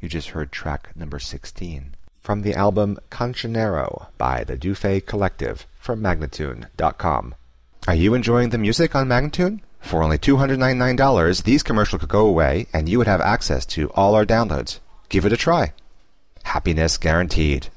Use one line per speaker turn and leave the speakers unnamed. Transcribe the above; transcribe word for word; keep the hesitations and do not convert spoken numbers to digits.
just heard track number sixteen. From the album Cancionero by the Dufay Collective from Magnatune dot com. Are you enjoying the music on Magnatune? For only two hundred ninety-nine dollars, these commercials could go away and you would have access to all our downloads. Give it a try. Happiness guaranteed.